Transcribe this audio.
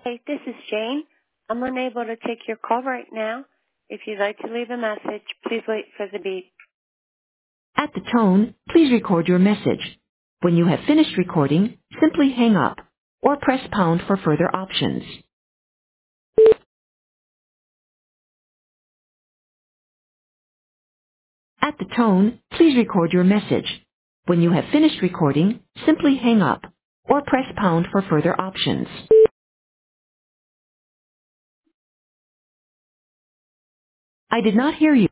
Hey, this is Jane. I'm unable to take your call right now. If you'd like to leave a message, please wait for the beep. At the tone, please record your message. When you have finished recording, simply hang up or press pound for further options. At the tone, please record your message. When you have finished recording, simply hang up or press pound for further options. I did not hear you.